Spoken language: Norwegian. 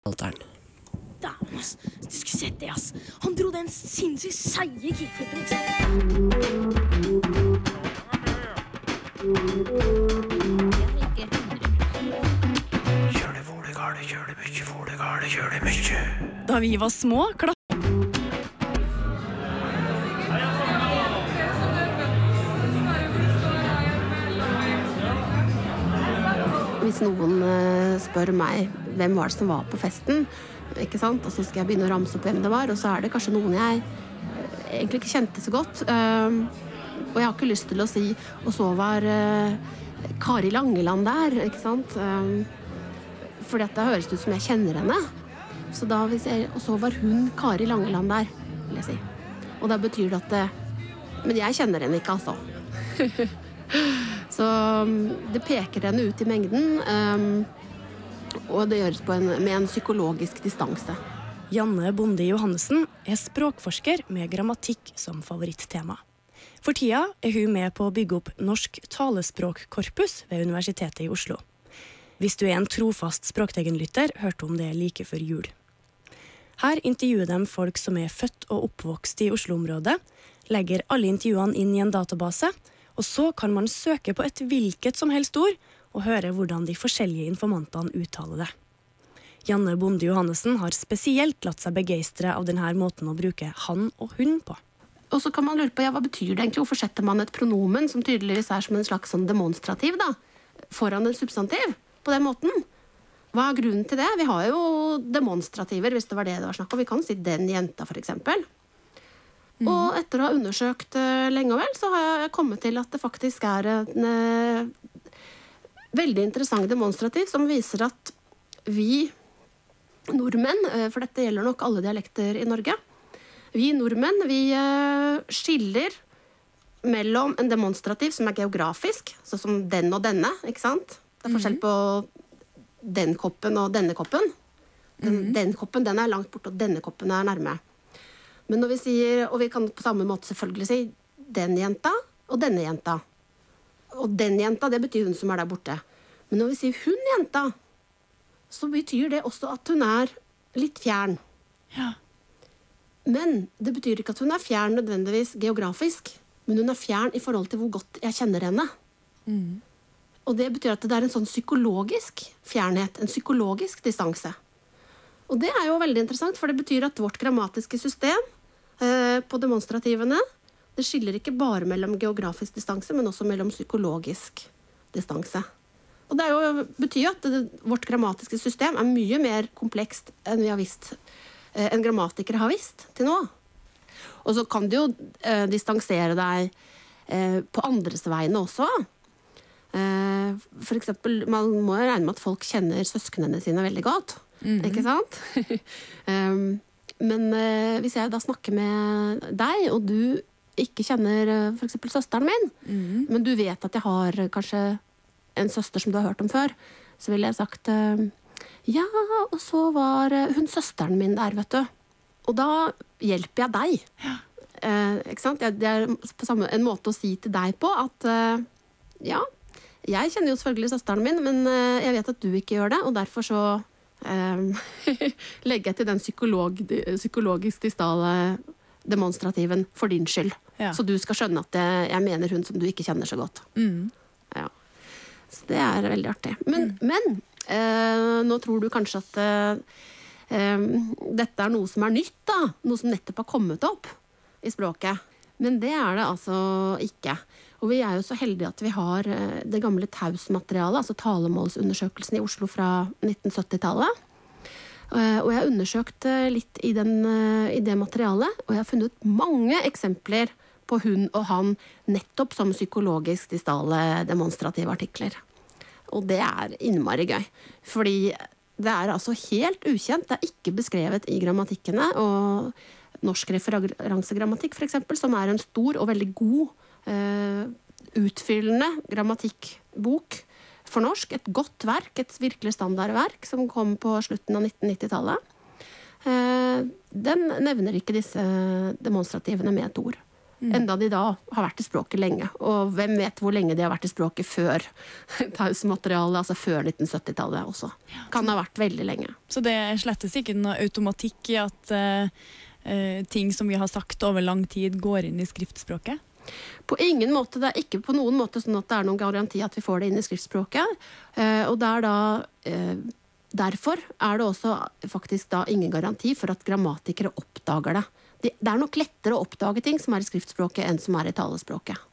Alteren. Dæven, ass. Du skulle sett det, ass. Han dro den sinnssykt seige kickflippen, ikke sant? Gjør det mye. Da vi var små, Hvis noen spør meg hvem var det som var på festen, ikke sant? Og så skal jeg begynne å ramse opp hvem det var, og så er det kanskje noen jeg egentlig ikke kjente så godt. Og jeg har ikke lyst til å si, og så var Kari Langeland der, ikke sant? Fordi at det høres ut som jeg kjenner henne. Så da vil jeg, og så var hun Kari Langeland der, vil jeg si. Og da betyr det at men jeg kjenner henne ikke, altså. Så det peker henne ut i mengden, og det gjøres med en psykologisk distanse. Janne Bonde Johannessen er språkforsker med grammatikk som favorittema. For tida er hun med på å bygge opp Norsk talespråkkorpus ved Universitetet i Oslo. Hvis du er en trofast språktegenlytter, hørte om det like før jul. Her intervjuer de folk som er født og oppvokst i Oslo-området, legger alle intervjuene inn i en database, og så kan man søke på et hvilket som helst ord og høre hvordan de forskjellige informantene uttaler det. Janne Bonde Johannessen har spesielt latt seg begeistre av denne måten å bruke han og hun på. Og så kan man lure på, hva betyr det egentlig? Hvorfor setter man et pronomen som tydeligvis er som en slags sånn demonstrativ da, foran en substantiv på den måten? Hva er grunnen til det? Vi har jo demonstrativer, hvis det var det var snakk om. Vi kan si den jenta, for eksempel. Og etter å ha undersøkt lenge og vel, så har jeg kommet til at det faktisk er en veldig interessant demonstrativ som viser at vi nordmenn, for dette gjelder nok alle dialekter i Norge, vi nordmenn, vi skiller mellom en demonstrativ som er geografisk, sånn som den og denne, ikke sant? Det er forskjell på den koppen og denne koppen. Den koppen, den er langt borte, og denne koppen er nærme. Men når vi sier, og vi kan på samme måte selvfølgelig si den jenta og denne jenta. Og den jenta, det betyr hun som er der borte. Men når vi sier hun jenta, så betyr det også at hun er litt fjern. Ja. Men det betyr ikke at hun er fjern nødvendigvis geografisk, men hun er fjern i forhold til hvor godt jeg kjenner henne. Og det betyr at det er en sånn psykologisk fjernhet, en psykologisk distanse. Og det er jo veldig interessant, for det betyr at vårt grammatiske system på demonstrativene, det skiller ikke bare mellom geografisk distanse, men også mellom psykologisk distanse. Og det betyr at vårt grammatiske system er mye mer komplekst enn vi har visst, enn grammatikere har visst til nå. Og så kan du jo distansere deg på andres vegne også. For eksempel, man må jo regne med at folk kjenner søsknene sine veldig godt. Ikke sant? Men hvis jeg da snakker med deg, og du ikke kjenner for eksempel søsteren min, men du vet at jeg har kanskje en søster som du har hørt om før, så ville jeg sagt ja, og så var hun søsteren min der, vet du. Og da hjelper jeg deg. Ja. Ikke sant? Det er på en måte å si til deg på at ja, jeg kjenner jo selvfølgelig søsteren min, men jeg vet at du ikke gjør det, og derfor så legger jeg til den psykologisk distale demonstrativen for din skyld. Ja. Så du skal skjønne at jeg mener hun som du ikke kjenner så godt. Ja. Så det er veldig artig. Men nå tror du kanskje at dette er noe som er nytt da, noe som nettopp har kommet opp i språket. Men det er det altså ikke. Og vi er jo så heldige at vi har det gamle TAUS-materialet, altså talemålsundersøkelsen i Oslo fra 1970-tallet. Og jeg har undersøkt litt i det materialet, og jeg har funnet mange eksempler på hun og han nettopp som psykologisk distale demonstrative artikler. Og det er innmari gøy, fordi det er altså helt ukjent, det er ikke beskrevet i grammatikkene, og norsk referansegrammatikk for eksempel, som er en stor og veldig god utfyllende grammatikkbok for norsk, et godt verk, et virkelig standardverk som kom på slutten av 1990-tallet. Den nevner ikke disse demonstrativene med et ord. enda de da har vært i språket lenge. Og hvem vet hvor lenge de har vært i språket før tausmaterialet, altså før 1970-tallet også. Kan ha vært veldig lenge. Så det slettes ikke noe automatikk i at ting som vi har sagt over lang tid går inn i skriftspråket? På ingen måte, det er ikke på noen måte sånn at det er noen garanti at vi får det inn i skriftspråket. Og det er da, derfor er det også faktisk da ingen garanti for at grammatikere oppdager det. Det er nok lettere å oppdage ting som er i skriftspråket enn som er i talespråket.